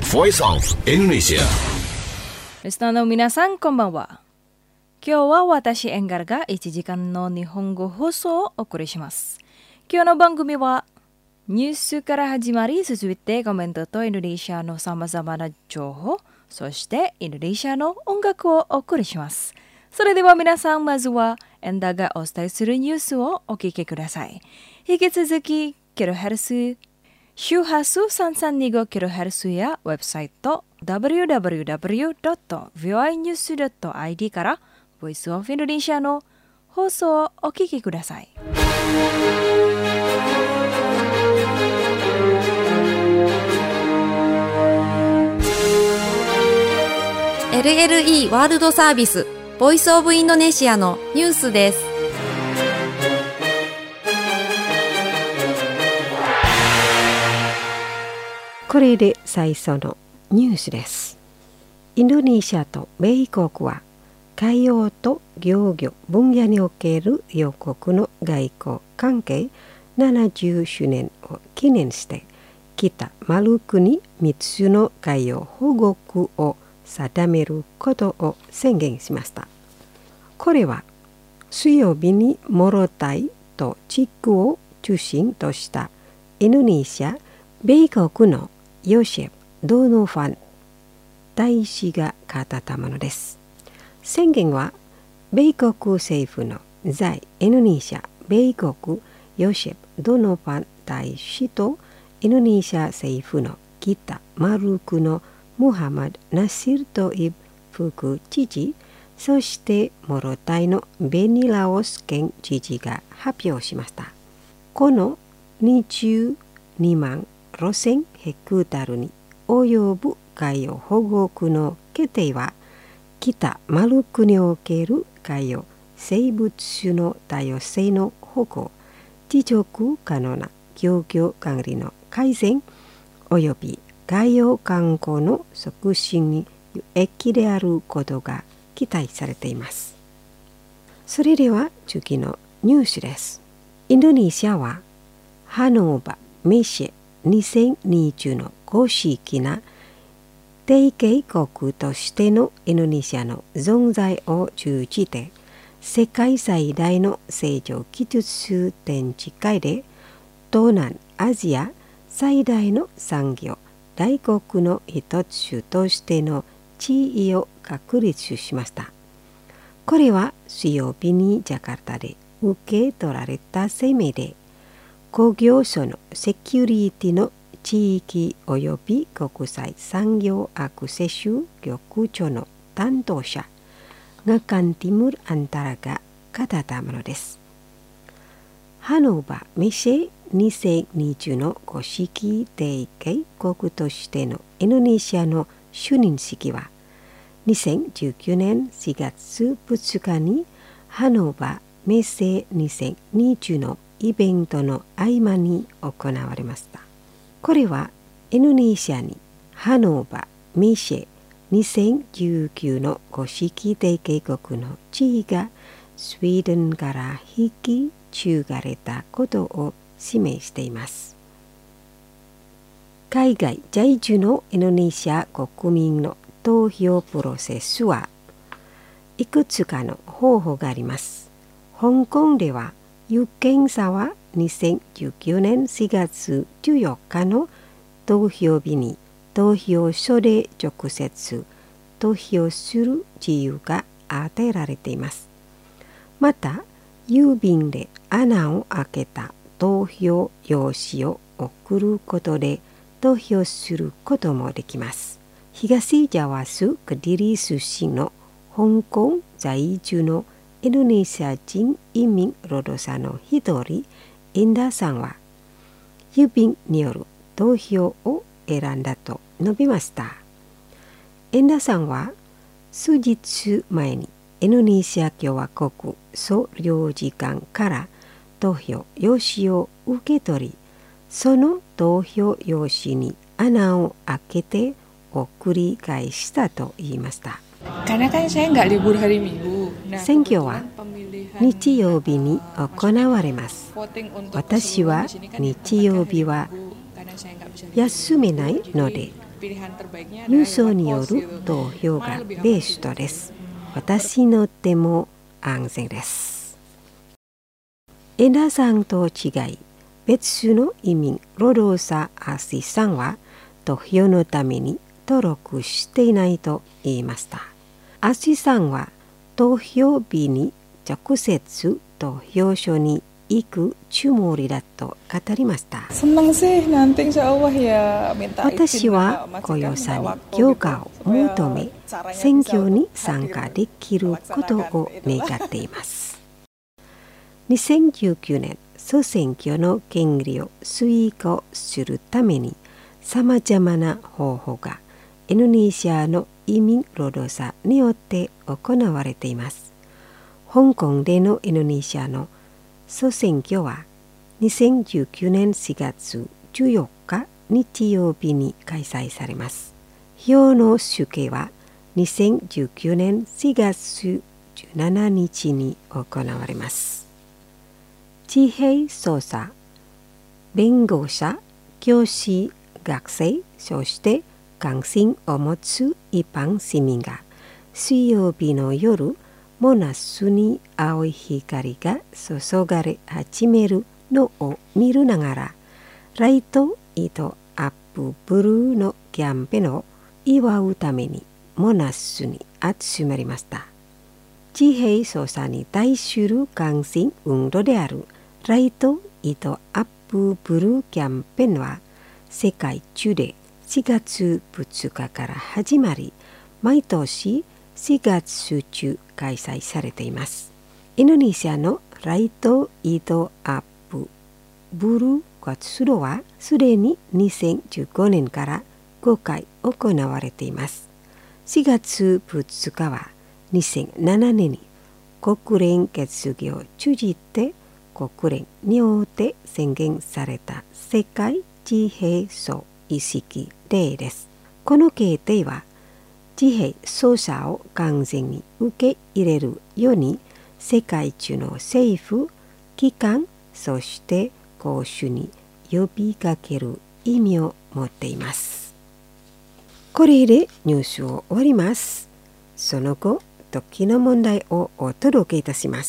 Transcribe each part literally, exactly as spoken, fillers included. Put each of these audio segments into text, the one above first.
Voice of Indonesia。 リスナーの皆さんこんばんは。今日は私エンガルがいちじかんの日本語放送をお送りします。今日の番組はニュースから始まり、続いてコメントとインドネシアのさまざまな情報、そしてインドネシアの音楽をお送りします。それでは皆さん、まずはエンダがお伝えするニュースをお聞きください。引き続きキロヘルツ周波数 さんさんにごキロヘルツ やウェブサイト ダブリューダブリューダブリュードットビーオーアイニュースドットアイディー からボイスオフインドネシアの放送をお聞きください。 エルエルイー ワールドサービスボイスオブインドネシアのニュースです。 これで最初のニュースです。インドネシアと米国は海洋と漁業分野における両国の外交関係ななじゅうしゅうねんを記念して北マルクにみっつの海洋保護区を定めることを宣言しました。これは水曜日にモロタイと地区を中心としたインドネシア、米国のヨシェフ・ドノファン大使が語ったものです。宣言は米国政府の在インドネシア米国ヨシェフ・ドノファン大使とインドネシア政府の北マルクのムハマド・ナシルトイブ副知事、そしてモロタイのベニラオス県知事が発表しました。このにじゅうにまんろせんヘクタールに及ぶ海洋保護区の決定は北マルクにおける海洋生物種の多様性の保護、持続可能な漁業管理の改善および海洋観光の促進に有益であることが期待されています。それでは次のニュースです。インドネシアはハノーバメシェにせんにじゅうの公式な提携国としてのインドネシアの存在を通じて世界最大の成長技術展示会で東南アジア最大の産業大国の一つとしての地位を確立しました。これは水曜日にジャカルタで受け取られた声明で、工業省のセキュリティの地域及び国際産業アクセス局長の担当者ガカンティムル・アンタラが語ったものです。ハノーバメシェにせんにじゅうの公式提携国としてのインドネシアの就任式はにせんじゅうきゅうねんしがつふつかにハノーバメシェにせんにじゅうのイベントの合間に行われました。これはインドネシアにハノーバメシェにせんじゅうきゅうの公式提携国の地位がスウェーデンから引き継がれたことを示しています。海外在住のインドネシア国民の投票プロセスはいくつかの方法があります。香港では有権者はにせんじゅうきゅうねんしがつじゅうよっかの投票日に投票所で直接投票する自由が与えられています。また、郵便で穴を開けた投票用紙を送ることで投票することもできます。東ジャワ州クディリ出身の香港在住のインドネシア人移民労働者の一人、インダさんは郵便による投票を選んだと述べました。インダさんは数日前にインドネシア共和国総領事館から投票用紙を受け取り、その投票用紙に穴を開けて送り返したと言いました。選挙は日曜日に行われます。私は日曜日は休めないので郵送による投票がベーストです。私にとっても安全です。エナさんと違い、別の移民ロドーサ・アシさんは投票のために登録していないと言いました。アシさんは投票日に直接投票所に行くつもりだと語りました。私は雇用者に許可を求め、選挙に参加できることを願っています。にせんじゅうきゅうねん総選挙の権利を遂行するために、さまざまな方法がインドネシアの移民労働者によって行われています。香港でのインドネシアの総選挙はにせんじゅうきゅうねんしがつじゅうよっか日曜日に開催されます。票の集計はにせんじゅうきゅうねんしがつじゅうしちにちに行われます。地平捜査、弁護者、教師、学生、そして関心を持つ一般市民が水曜日の夜、モナスに青い光が注がれ始めるのを見るながら、ライト・イト・アップ・ブルーのキャンペーンを祝うためにモナスに集まりました。地平捜査に対する関心運動であるライト・イト・アップ・ブルーキャンペーンは世界中でしがつふつかから始まり、毎年しがつ中開催されています。インドネシアのライト・イト・アップ・ブルー活動はすでににせんじゅうごねんからごかい行われています。しがつふつかはにせんななねんに国連決議を通じて国連によって宣言された世界地平総意識デーです。この決定は地平捜査を完全に受け入れるように世界中の政府、機関、そして公衆に呼びかける意味を持っています。これでニュースを終わります。その後、時の問題をお届けいたします。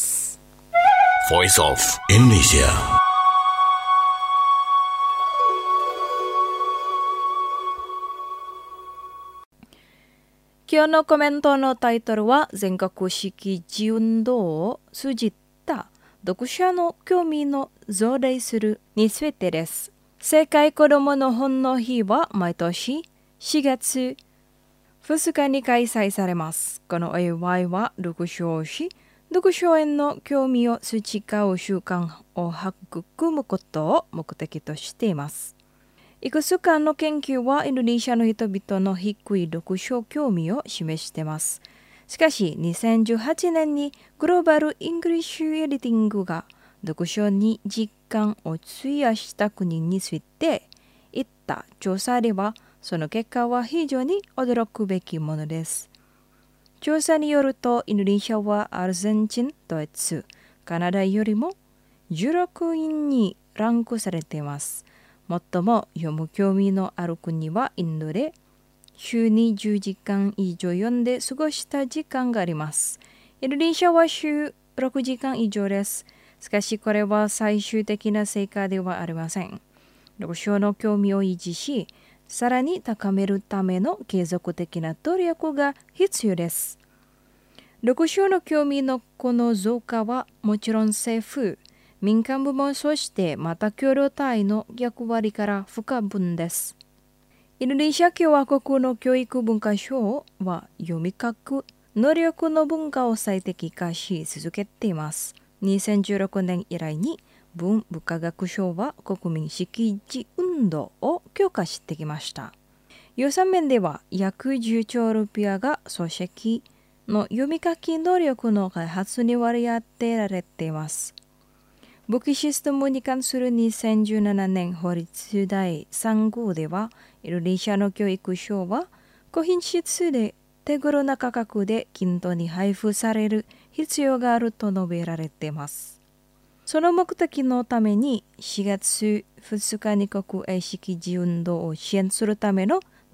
Voice of Indonesia。 今日のコメントのタイトルは全国識字運動を通じた読者の興味の増大するについてです。世界子どもの本の日は毎年しがつふつかに開催されます。このお祝いは読書をし、読書への興味を培う習慣を育むことを目的としています。いくつかの研究はインドネシアの人々の低い読書興味を示しています。しかし、にせんじゅうはちねんにグローバル・イングリッシュ・エディティングが読書に時間を費やした国について言った調査では、その結果は非常に驚くべきものです。調査によると、インドネシアはアルゼンチン、ドイツ、カナダよりもじゅうろくいにランクされています。最も読む興味のある国はインドで、週にじゅうじかん以上読んで過ごした時間があります。インドネシアは週ろくじかん以上です。しかしこれは最終的な成果ではありません。読書の興味を維持し、さらに高めるための継続的な努力が必要です。読書の興味のこの増加はもちろん政府、民間部門そしてまた共同体の役割から不可分です。インドネシア共和国の教育文化省は読み書く能力の文化を最適化し続けています。にせんじゅうろくねん以来に文部科学省は国民識字運動を強化してきました。予算面では約じゅうちょうルピアが書籍の読み書き能力の開発に割り当てられています。武器システムに関するにせんじゅうななねん法律だいさんごうでは、インドネシアの教育省は高品質で手頃な価格で均等に配布される必要があると述べられています。その目的のためにしがつふつかに国営識字運動を支援するための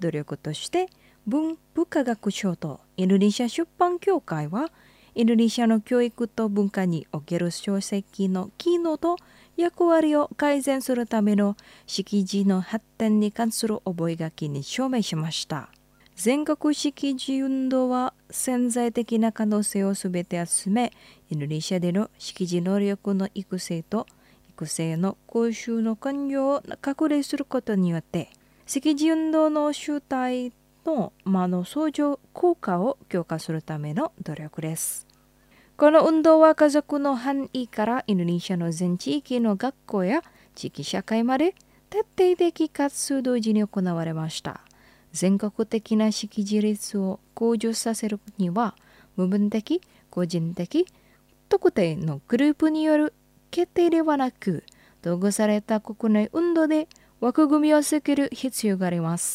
努力として文部科学省とインドネシア出版協会はインドネシアの教育と文化における書籍の機能と役割を改善するための識字の発展に関する覚書に署名しました。全国識字運動は潜在的な可能性をすべて集め、インドネシアでの識字能力の育成と育成の講習の関与を確立することによって、識字運動の主体の間の相乗効果を強化するための努力です。この運動は家族の範囲からインドネシアの全地域の学校や地域社会まで徹底的かつ同時に行われました。全国的な識字率を向上させるには、部分的、個人的、特定のグループによる決定ではなく、統合された国内運動で枠組みを作る必要があります。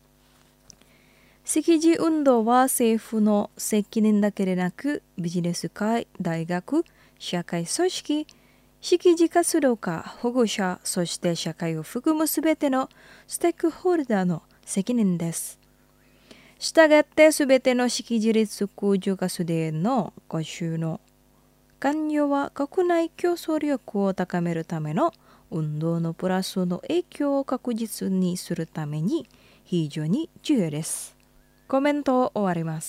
識字運動は政府の責任だけでなく、ビジネス界、大学、社会組織、識字活動家、保護者、そして社会を含むすべてのステークホルダーの責任です。したがってすべての識字率向上活動への講習の関与は国内競争力を高めるための運動のプラスの影響を確実にするために非常に重要です。コメントを終わります。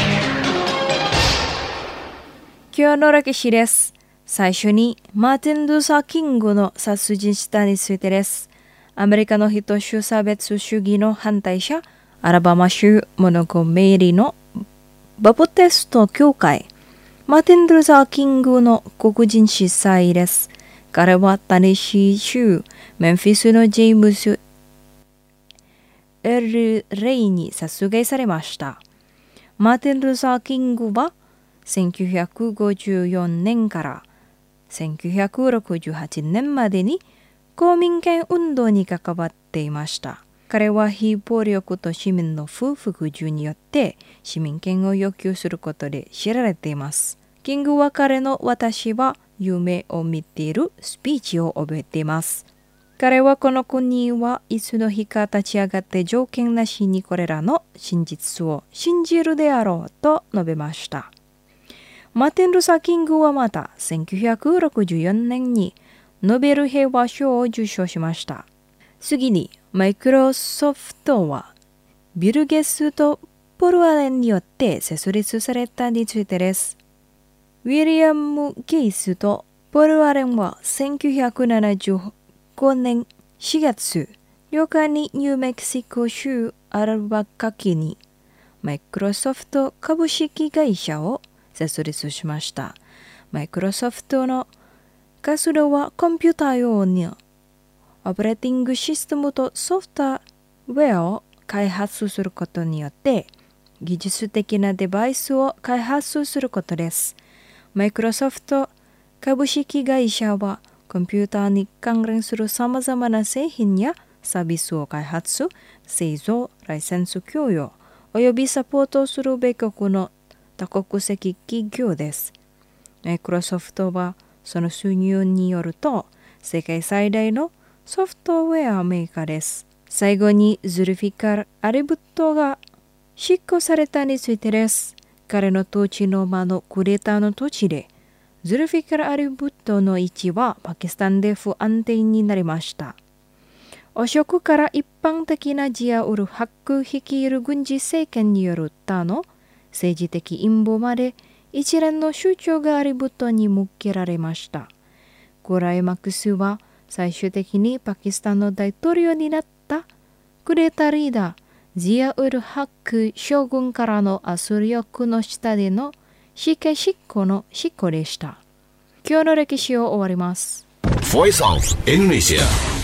今日の歴史です。最初にマーティン・ルーサー・キングの殺人したについてです。アメリカの人種差別主義の反対者、アラバマ州モノゴメリのバプテスト教会、マーティン・ルーサー・キングの黒人司祭です。彼はタネシー州メンフィスのジェームス・エル・レイに殺害されました。マーティン・ルーサー・キングはせんきゅうひゃくごじゅうよねんからせんきゅうひゃくろくじゅうはちねんまでに公民権運動に関わっていました。彼は非暴力と市民の不服従によって市民権を要求することで知られています。キングは彼の私は夢を見ているスピーチを覚えています。彼はこの国はいつの日か立ち上がって条件なしにこれらの真実を信じるであろうと述べました。マーティン・ルーサー・キングはまたせんきゅうひゃくろくじゅうよねんにノーベル平和賞を受賞しました。次にマイクロソフトはビル・ゲイツとポル・アレンによって設立されたについてです。ウィリアム・ゲイツとポル・アレンはせんきゅうひゃくななじゅうごねんしがつようかにニューメキシコ州アルバカキにマイクロソフト株式会社を設立しました。マイクロソフトの活動はコンピューター用のオペレーティングシステムとソフトウェアを開発することによって技術的なデバイスを開発することです。マイクロソフト株式会社はコンピューターに関連するさまざまな製品やサービスを開発、製造、ライセンス供与およびサポートする米国の多国籍企業です。マイクロソフトはその収入によると世界最大のソフトウェアメーカーです。最後にズルフィカル・アリブットが執行されたについてです。彼の統治の間のクーデターの土地でズルフィカル・アリブットの位置はパキスタンで不安定になりました。汚職から一般的なジアウル・ハック率いる軍事政権による他の政治的陰謀まで一連の主張がアリブットに向けられました。クライマックスは最終的にパキスタンの大統領になったクーデターリーダージアウル・ハック将軍からの圧力の下での死刑執行の執行でした。今日の歴史を終わります。 Voice of Indonesia。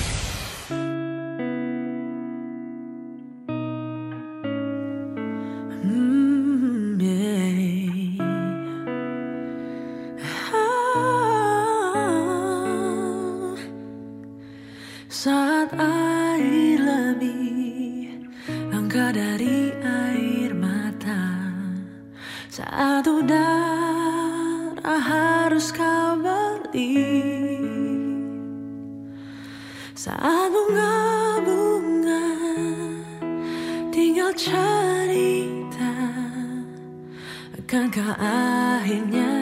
Saat air lebih langka dari air mata, saat udara harus kau beli, saat bunga-bunga bercerita, akankah akhirnya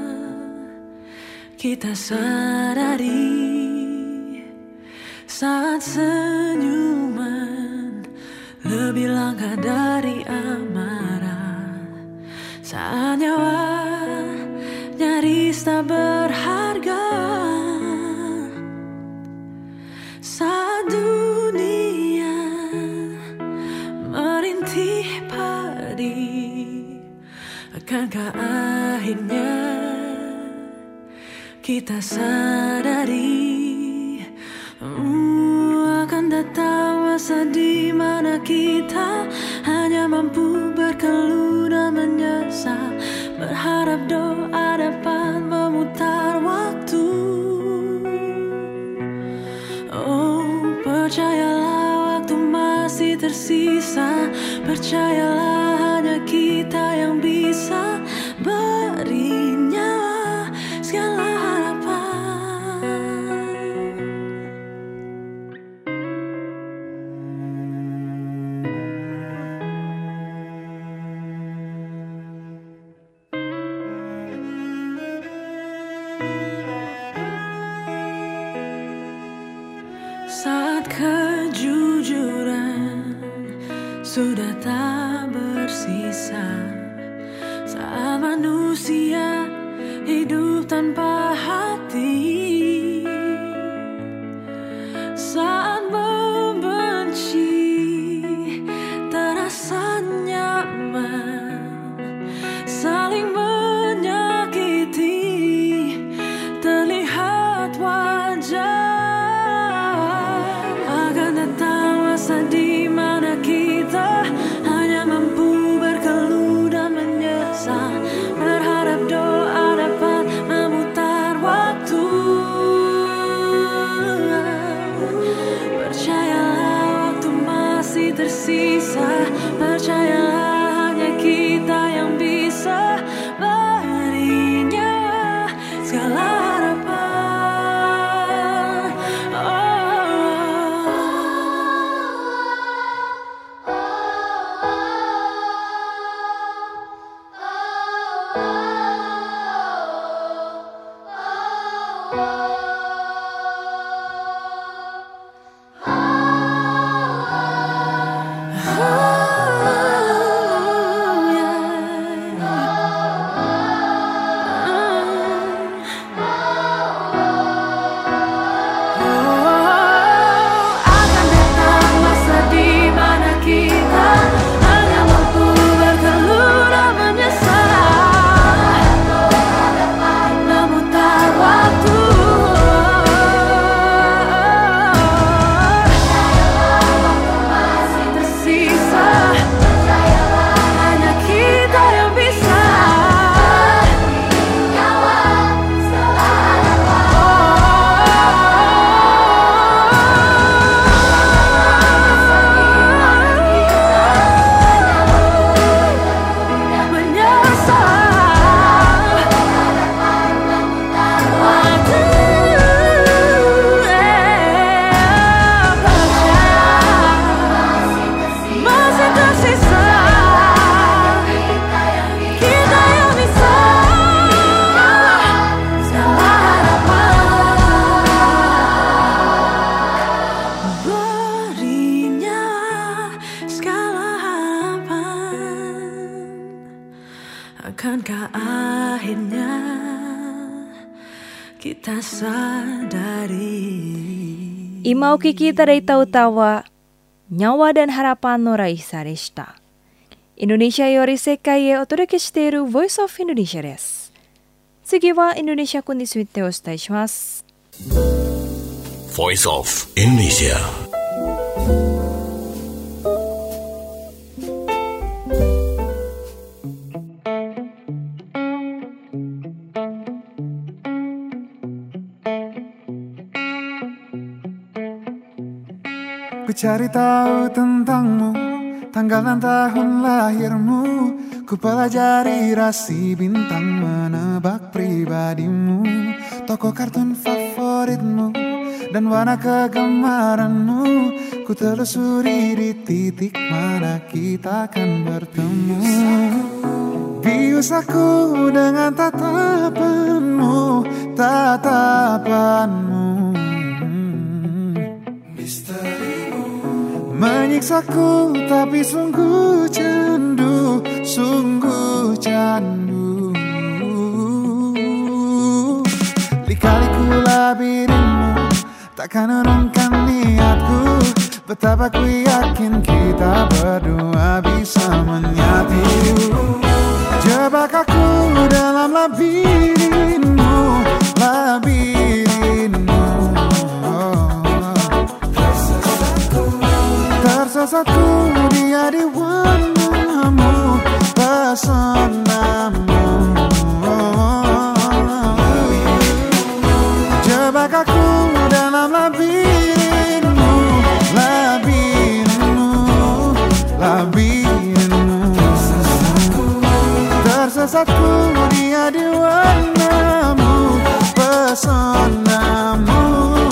kita sadari saat senyuman lebih langka dari amarah, saat nyawa nyaris tak berharga, saat dunia merintih padi, akankah akhirnya kita sadari uh, akan datang masa di mana kita hanya mampu berkeluh dan menyesal, berharap doa dapat memutar waktu. Oh, percayalah waktu masih tersisa, percayalah hanya kita yang bisa beri nyawa segala harapan. Saat kejujuran sudah tak bersisa, saat manusia hidup tanpa hati, saat membenci terasa nyaman, saling menyakiti terlihat wajar. Di mana kita hanya mampu berkeluh dan menyesal, berharap doa dapat memutar waktu. Percayalah waktu masih tersisa, percayalah hanya kita yang bisa beri nyawa segala harapan. Akankah akhirnya kita sadari Imau Kiki Tadaita Utawa Nyawa dan Harapan no Raisa deshita. Indonesia Yori Sekai e otoreke shiteiru Voice of Indonesia desu. Tsugi wa Indonesia kun ni tsuite o osutai shimasu. Voice of Indonesia. Ku cari tahu tentangmu, tanggal dan tahun lahirmu. Ku pelajari rasi bintang, menebak pribadimu, tokoh kartun favoritmu, dan warna kegemaranmu. Ku Ku telusuri di titik mana kita akan bertemu. Bius aku dengan tatapanmu, tatapanmu. Misterimu menyiksaku tapi sungguh candu, sungguh candu. Lika-liku labirinmu takkan urungkan niatku. Betapa ku yakin kita berdua bisa menyatu. Jebak aku dalam labirinmu, labirinmu. Oh. Tersesatku dia di warnamu, pesonamu. Oh. Jebak aku dalam labirinmu, labirinmu, labirinmu. Tersesatku dia di warnamu, pesonamu.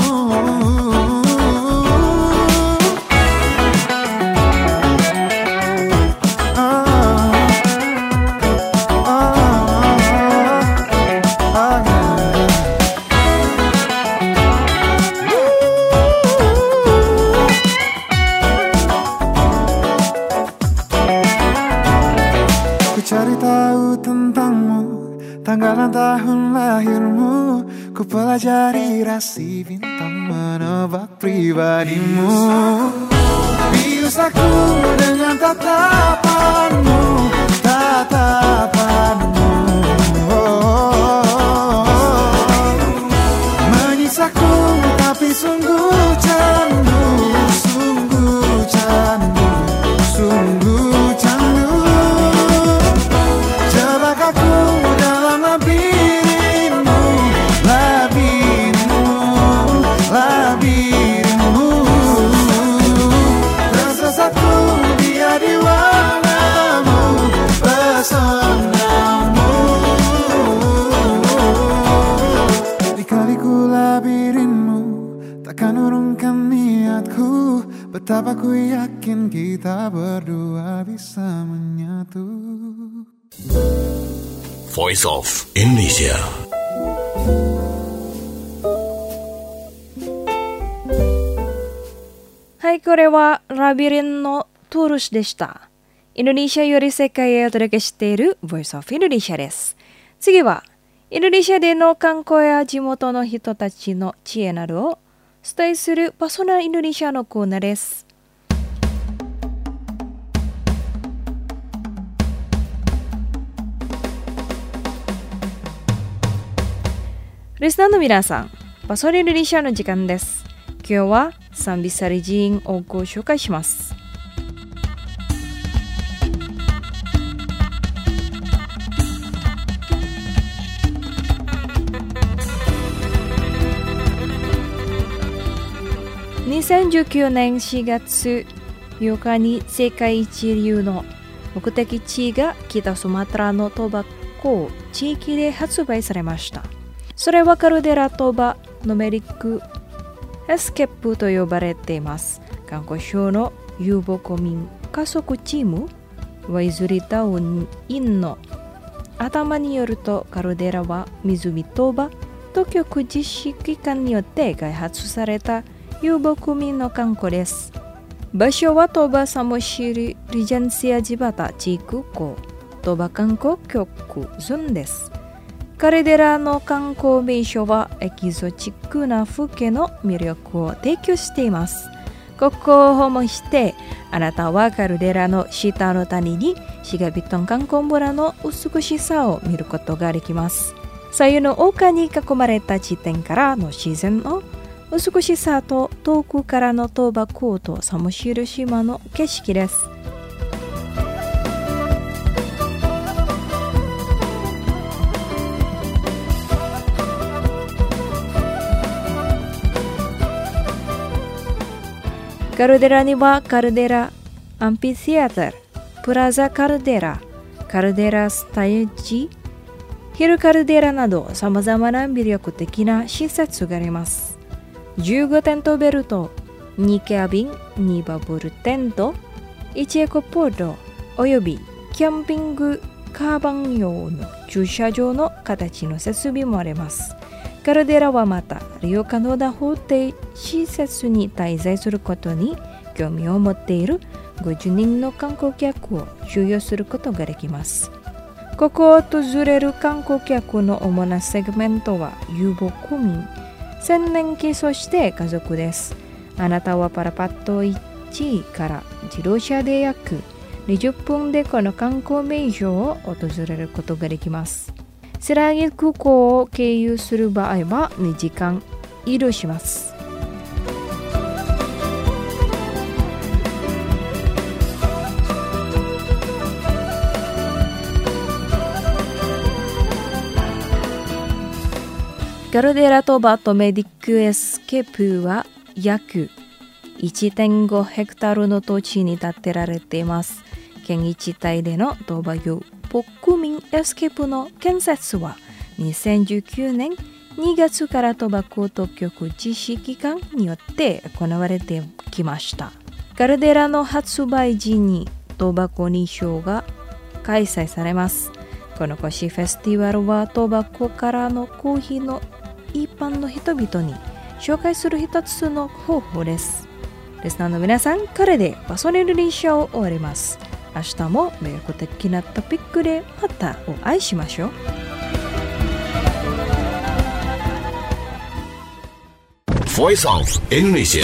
Cari tahu tentangmu, tanggalan tahun lahirmu. Ku pelajari rasi bintang menebak pribadimu. Bius aku dengan tatapanmu, tatapanmu. Oh, menyisaku tapi sungguh candu, sungguh candu, sungguh candu. Aku dalam labirinmu, labirinmu, labirinmu. Tersesatku dia di warnamu, pesonamu. Lika-liku labirinmu takkan urungkan niatku. Betapa ku yakin kita berdua bisa menyatu. Voice of Indonesia. Hai, これはラビリンのトゥルスでした。インドネシアより世界へお届けしている Voice of Indonesia です。次はインドネシアでの観光や地元の人たちの知恵などをお伝えするパーソナルインドネシアのコーナーです。リスナーの皆さん、パソリンドネシアの時間です。今日はサンビサリ寺院をご紹介します。にせんじゅうきゅうねんしがつようかに世界一流の目的地が北スマトラのトバコ地域で発売されました。それはカルデラトバノメリックエスケープと呼ばれています。観光省の遊牧民加速チームワイズリタウンインの頭によると、カルデラは湖トバ当局実施機関によって開発された遊牧民の観光です。場所はトバサモシリリジェンシアジバタ地区港トバ観光局ゾーンです。カルデラの観光名所はエキゾチックな風景の魅力を提供しています。ここを訪問してあなたはカルデラの下の谷にシガビトン観光村の美しさを見ることができます。左右の丘に囲まれた地点からの自然の美しさと遠くからのトバコとサモシル島の景色です。カルデラにはカルデラアンピシアター、プラザカルデラ、カルデラスタージ、ヒルカルデラなどさまざまな魅力的な施設があります。じゅうごてん飛べるとにケア便、にバブルテント、いちエコポードおよびキャンピングカーバン用の駐車場の形の設備もあります。カルデラはまた利用可能な法定施設に滞在することに興味を持っているごじゅうにんの観光客を収容することができます。ここを訪れる観光客の主なセグメントは遊牧民、千年期、そして家族です。あなたはパラパットいちから自動車で約にじゅっぷんでこの観光名所を訪れることができます。セラギ空港を経由する場合はにじかん移動します。カルデラとバトメディックエスケープは約 いってんご ヘクタールの土地に建てられています。県一帯でのトバユ国民エスケープの建設はにせんじゅうきゅうねんにがつから賭博当局実施機関によって行われてきました。カルデラの発売時に賭博認証が開催されます。この年フェスティバルは賭博からのコーヒーの一般の人々に紹介する一つの方法です。リスナーの皆さん、これでパーソナルリーシャを終わります。明日も魅力的なトピックでまたお会いしましょう。 Voice of Indonesia.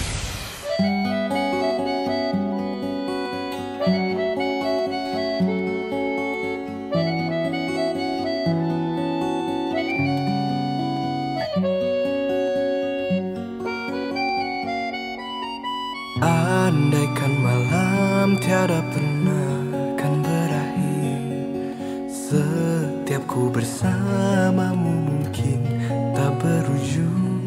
Andaikan malam tiada pernah kan berakhir, setiap ku bersamamu mungkin tak berujung.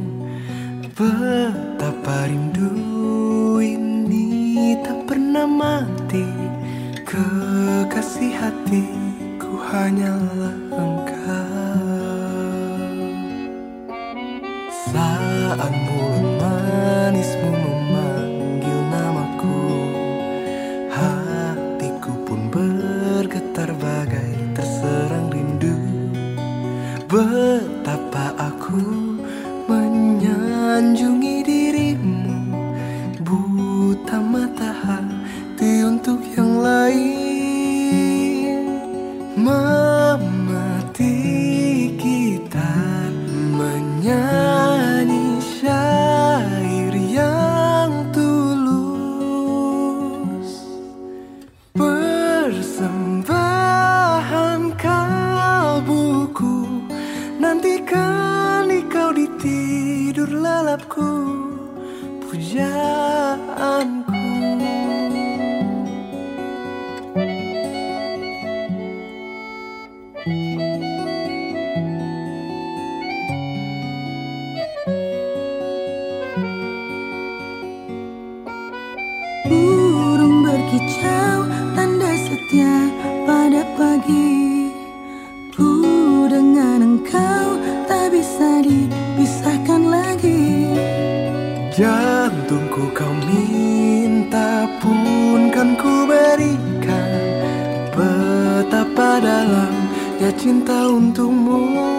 Betapa rindu ini tak pernah mati, kekasih hatiku hanyalah engkau. Saat mulut manismu memanggil namaku, hatiku pun bergetar bagai terserang rindu. Betapa aku menyanjungi dirimu, buta mata hati untuk yang lain. Memati gitar, menyanyi syair yang tulus, persembahan kalbuku, nantikan kau di tidur lelapku, pujaanku. Burung berkicau, tanda setia pada pagi. Ku dengan engkau tak bisa dipisahkan lagi. Jantungku kau minta pun kan ku berikan. Betapa dalamnya cinta untukmu.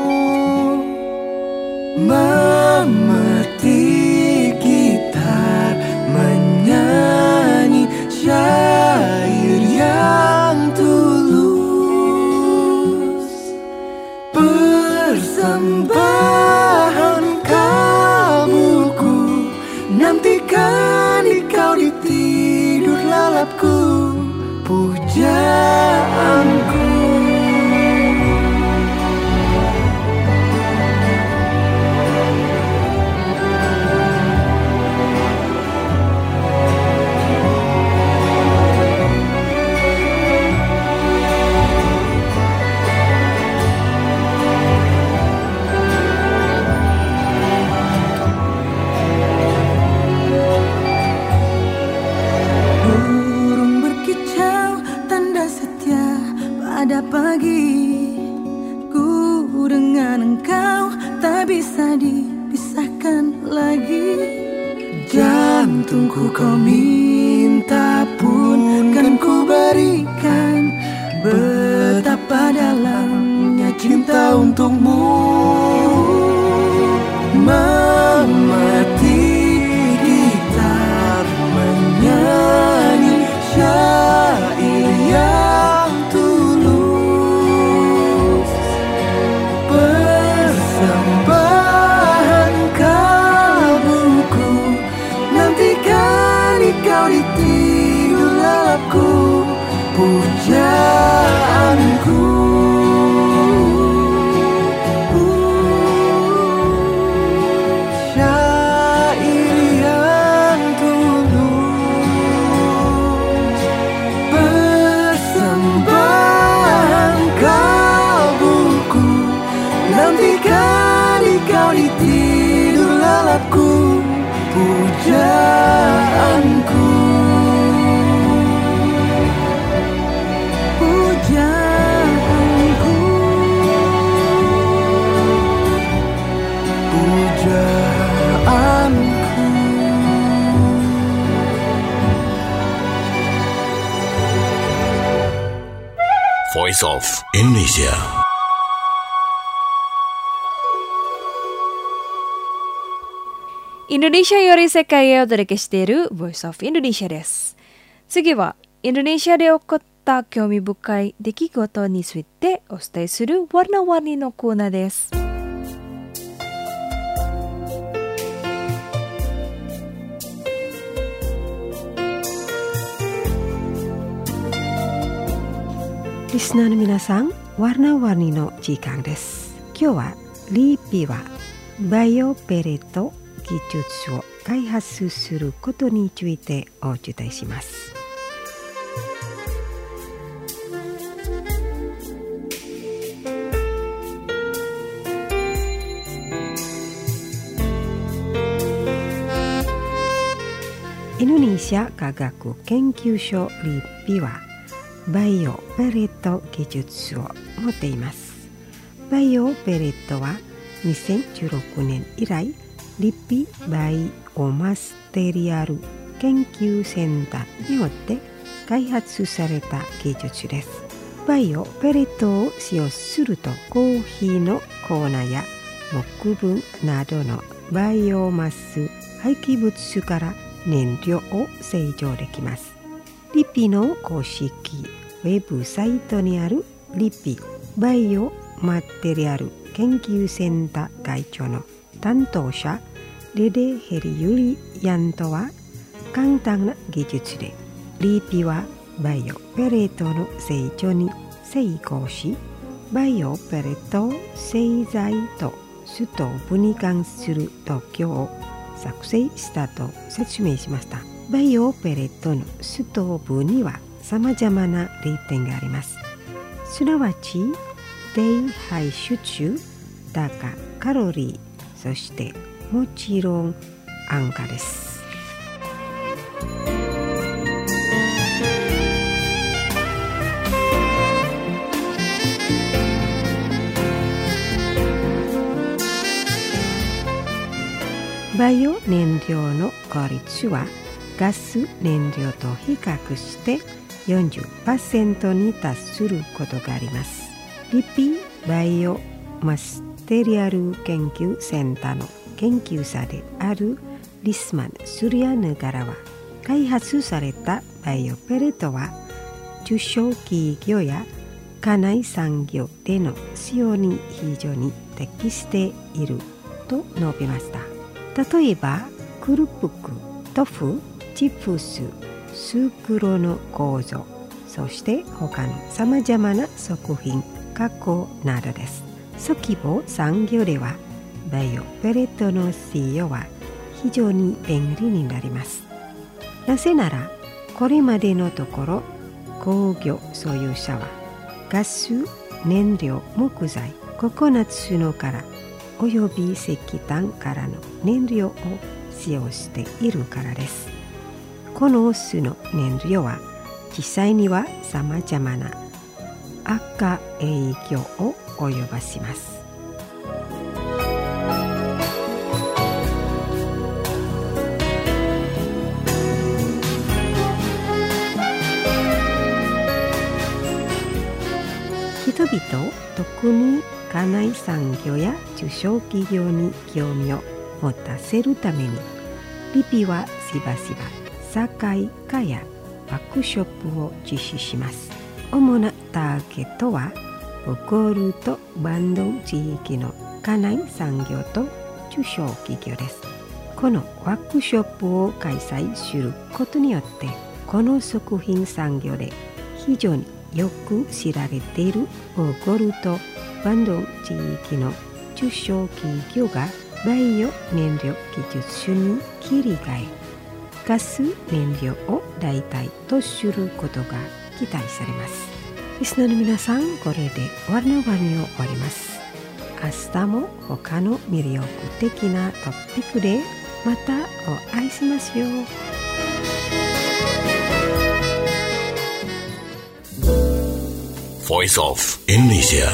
Memetik gitar, menyanyi syair yang tulus, persembahan kalbuku, nantikan kau di tidur lelapku, pujaanku. Burung berkicau, tanda setia jantungku kau minta pun kan ku berikan. Betapa dalamnya cinta untukmu. Memetik gitar menyanyi syair yang tulus. Persembahan kalbuku, nantikan kau di tidur lelapku. Pujaanku, syair yang tulus. Persembahan kalbuku, nantikan kau di tidur lelapku. Pujaanku, pujaanku, pujaanku. Voice of Indonesia. Indonesiaより世界へお届けしている Voice of Indonesia です。次はインドネシアで起こった興味深い出来事についてお伝えするワルナワニのコーナーです。 リスナーの皆さん、ワルナワニの時間です。今日はリーピはバイオペレット技術を開発することについてお伝えします。インドネシア科学研究所リッピはバイオペレット技術を持っています。バイオペレットはにせんじゅうろくねん以来リッピバイオマステリアル研究センターによって開発された技術です。バイオペレットを使用するとコーヒーの粉や木分などのバイオマス廃棄物から燃料を製造できます。リッピの公式ウェブサイトにあるリッピバイオマテリアル研究センター会長の担当者レデヘリユリヤントは簡単な技術でリッピはバイオペレットの成長に成功し、バイオペレット製剤とストーブに関する特許を作成したと説明しました。バイオペレットのストーブには様々な利点があります。すなわち低排出中、高カロリー、そしてもちろん安価です。バイオ燃料の効率はガス燃料と比較して よんじゅっパーセント に達することがあります。リピバイオマステリアル研究センターの研究者であるリスマン・スリアヌガラは、開発されたバイオペレットは中小企業や家内産業での使用に非常に適していると述べました。例えばクルプク、トフ、チップス、スクロの構造、そして他のさまざまな食品加工などです。小規模産業ではバイオペレットの使用は非常に便利になります。なぜならこれまでのところ工業所有者はガス、燃料、木材、ココナッツの殻および石炭からの燃料を使用しているからです。この種の燃料は実際にはさまざまな悪化影響を及ぼします。 人々、特に家内産業や中小企業に興味を持たせるために、リピはしばしば社会科やワークショップを実施します。主なターゲットはボコールとバンドン地域の家内産業と中小企業です。このワークショップを開催することによって、この食品産業で非常によく知られているボコールとバンドン地域の中小企業がバイオ燃料技術者に切り替え、ガス燃料を代替とすることが期待されます。リスナーの皆さん、これでワルナワニを終わります。明日も他の魅力的なトピックでまたお会いしますよ。 Voice of Indonesia.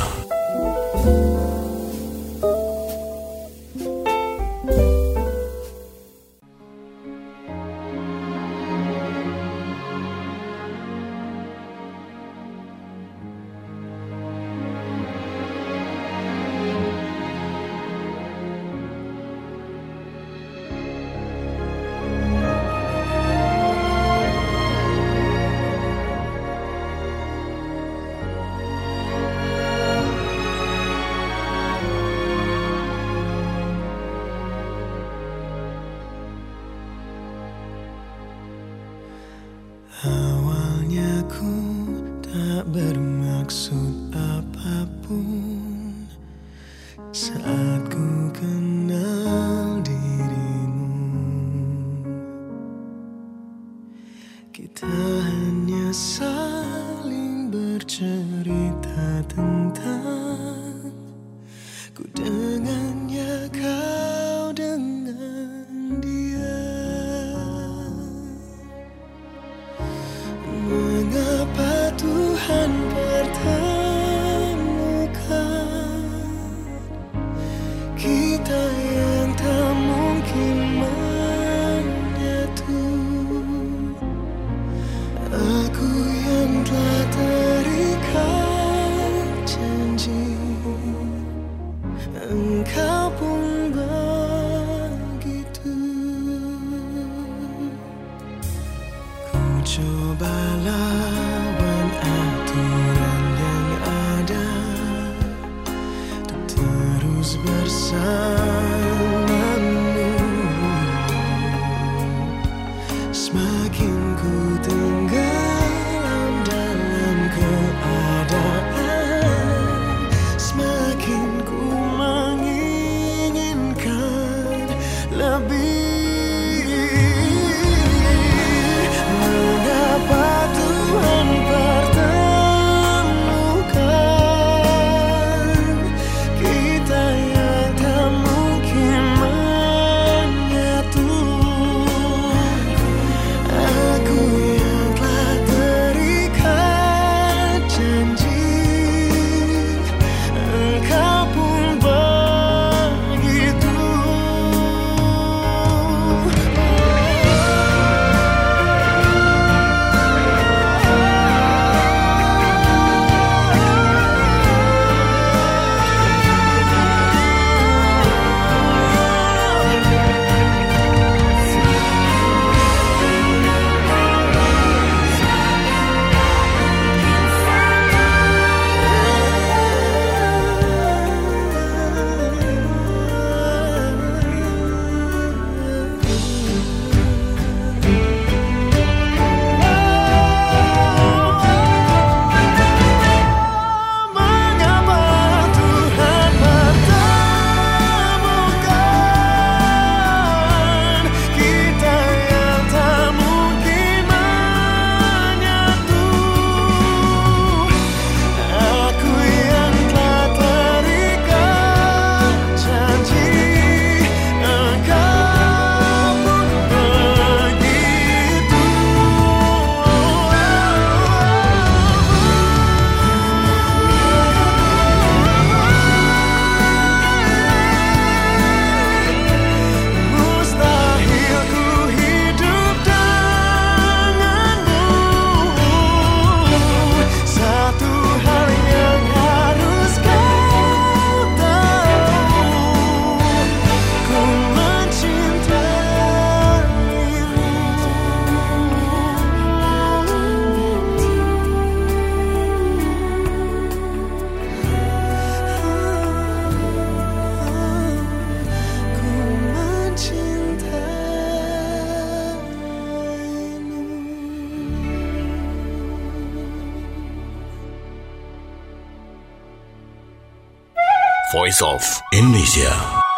Awalnya ku tak bermaksud apapun saat ku kenal dirimu. Kita hanya saling bercerita tentang ku dengannya, kau dengan dia. Mengapa Tuhan pertemukan kita yang tak mungkin menyatu? Aku yang telah terikat janji, engkau pun begitu. Ku coba lawan aturan yang ada untuk terus bersamamu. Semakin ku tenggelam dalam keadaan, semakin ku menginginkan lebih. Mengapa Tuhan pertemukan kita yang tak mungkin menyatu? Aku yang Voice of Indonesia.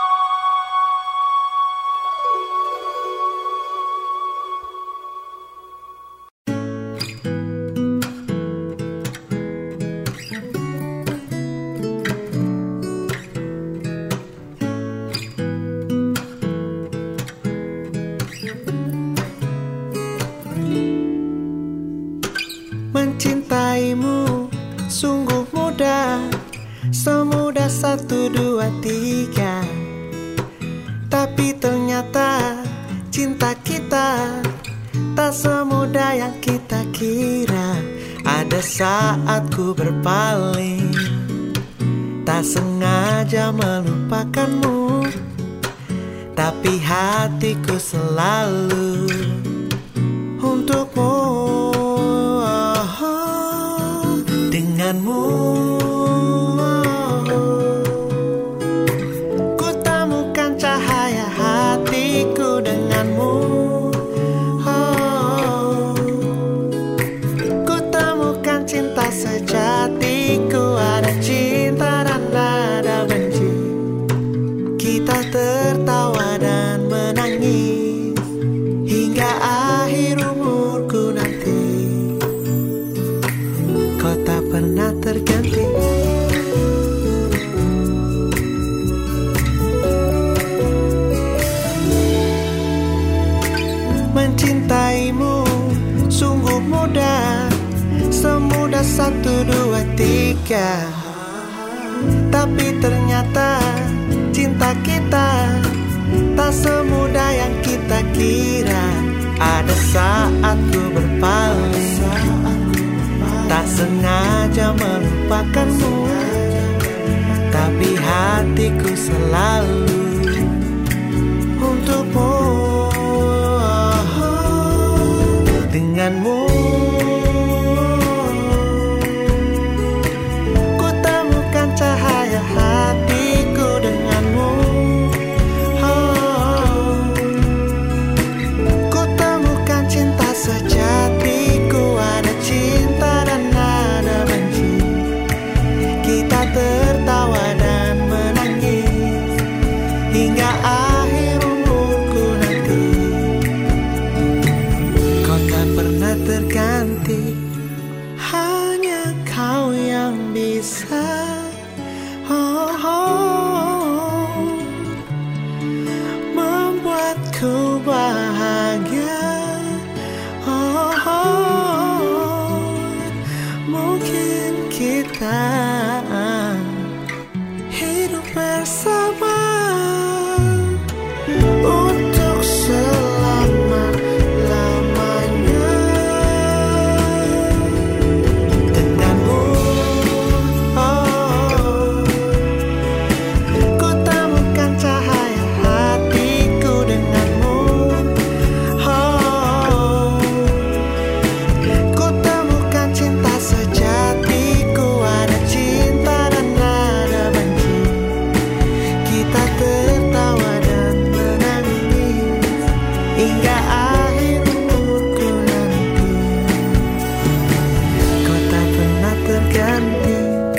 Mencintaimu sungguh mudah, semudah satu, dua, tiga. Tapi ternyata cinta kita tak semudah yang kita kira. Ada saat ku berpaling, tak sengaja melupakanmu, tapi hatiku selalu untukmu. Denganmu ku temukan cahaya hatiku. Denganmu oh, ku temukan cinta sejatiku. Ada cinta dan ada benci, kita tertawa dan menangis hingga akhir umurku nanti. Kau tak pernah terganti. Mencintaimu sungguh mudah, semudah satu, dua, tiga. Tapi ternyata cinta kita tak semudah yang kita kira. Ada saat ku berpaling, tak sengaja melupakanmu, tapi hatiku selalu untukmu. Denganmu ku temukan cahaya hatiku. Denganmu oh, ku temukan cinta sejatiku. Ada cinta dan ada benci, kita tertawa dan menangis hingga akhir umurku nanti. Kau tak pernah terganti, hanya kau yang bisa oh, oh, membuatku bahagia. Oh, oh, mungkin kita hidup bersama untuk selama-lamanya. Denganmu oh, ku temukan cahaya hatiku. Denganmu oh, ku temukan cinta sejatiku. Ada cinta dan ada benci, kita tertawa dan menangis hingga akhir umurku nanti. Kau tak pernah terganti.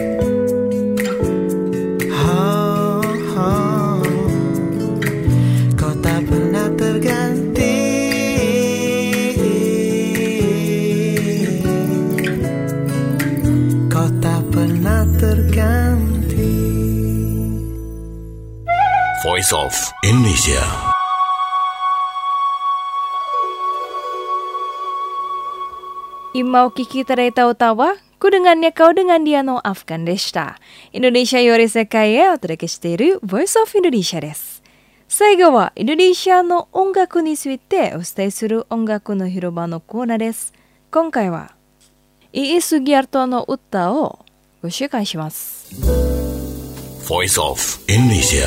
Oh, oh, kau tak pernah terganti. Kau tak pernah terganti. Voice of Indonesia. Imau Kiki tarai tawa-tawa, ku dengannya kau dengan dia no Afgan deshita. Indonesia yore sekae otoreke shiteiru Voice of Indonesia desu. Saigo wa Indonesia no ongaku ni tsuite o tsutai suru ongaku no hiroba no koona desu. Konkai wa Ii Sugiarto no utta o go shoukai shimasu. Voice of Indonesia.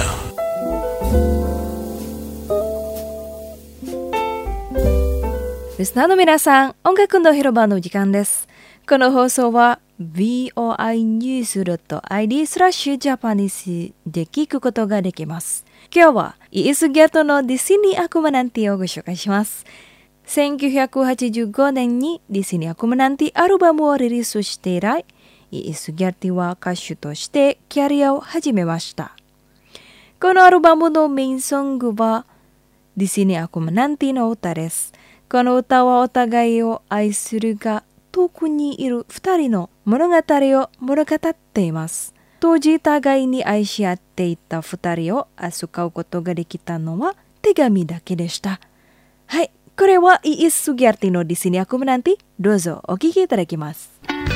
Listenerの皆さん、音楽の広場の時間です。この放送は ブイオーアイニュースドットアイディー スラッシュジャパニスで聞くことができます。今日はイースギャトのディスニーアクマナンティをご紹介します。せんきゅうひゃくはちじゅうごねんにディスニーアクマナンティアルバムをリリースして以来、 Iis Sugiyarti wa kashu to shite kyaria o hajimemashita. Kono alubamu no main song wa Di sini aku menanti no uta desu. Kono uta wa otagai o ai suru ga toku ni iru futari no monogatari o monogatatte imasu. Toji tagai ni ai shiatte itta futari o asukau koto ga dekita no wa tegami dake deshita. Hai, kore wa Iis Sugiyarti no Di sini aku menanti. Dozo okiki itadakimasu.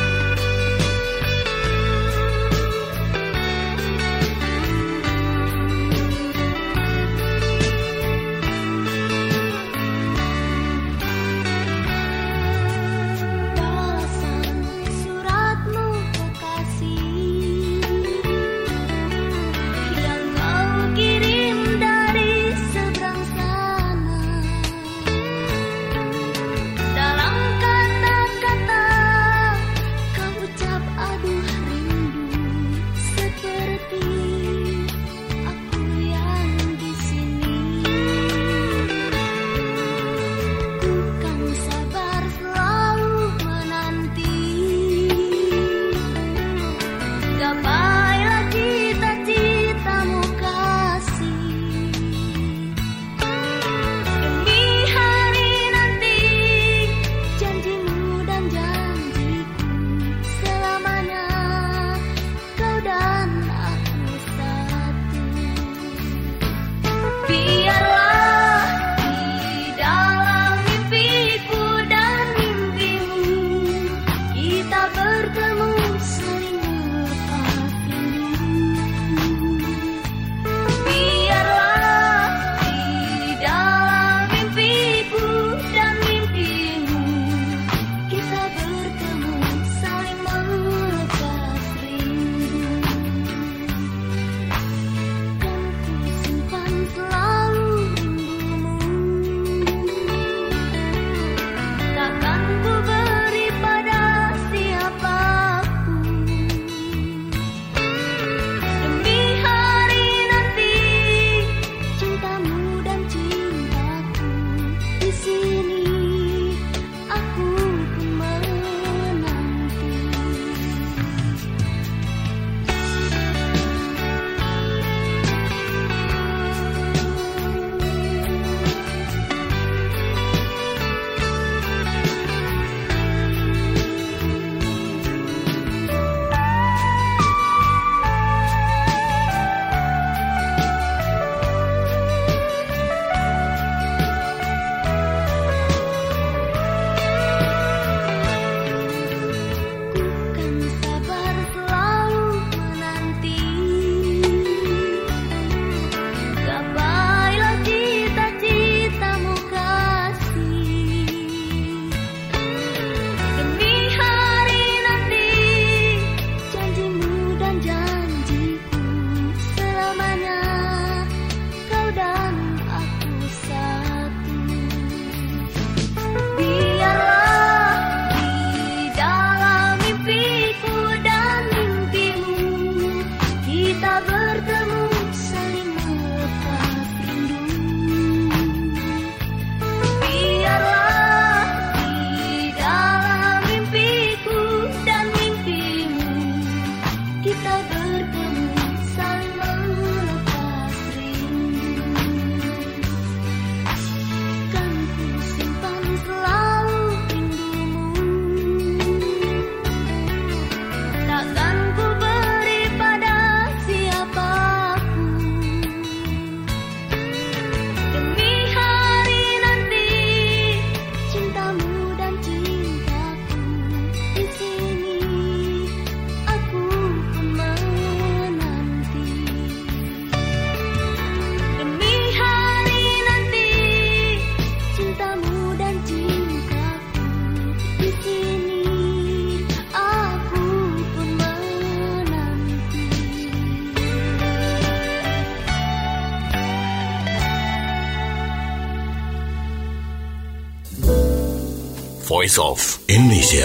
Voice of Indonesia.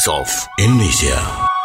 Voice of Indonesia.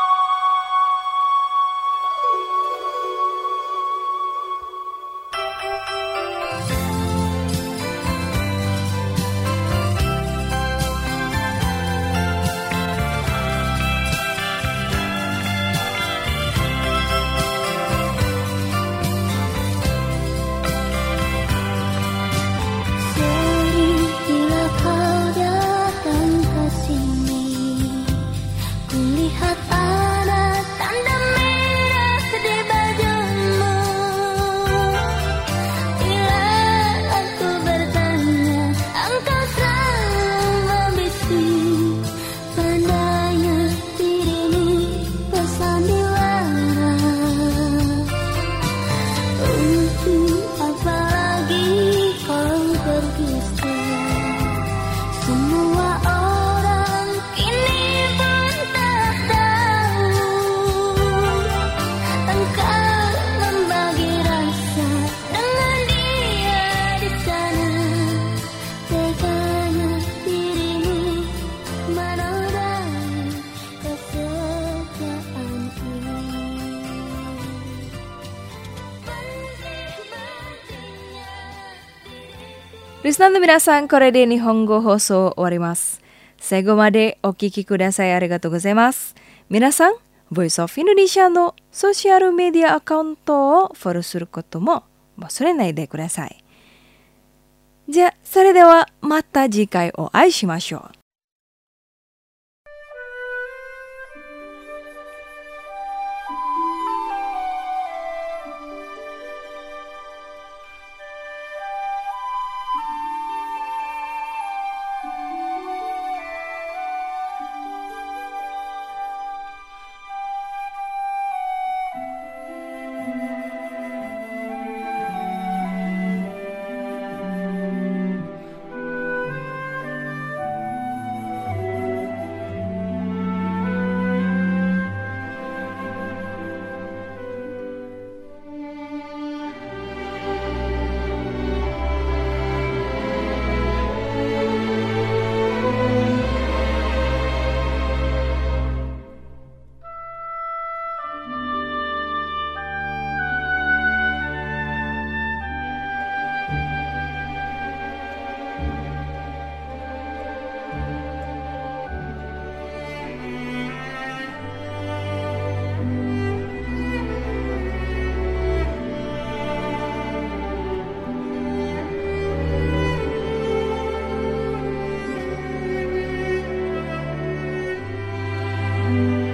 Listenerの皆さん、これで日本語放送終わります。最後までお聞きくださいありがとうございます。皆さん、Voice of Indonesia のソーシャルメディアアカウントをフォローすることも忘れないでください。じゃあ、それではまた次回お会いしましょう。 you.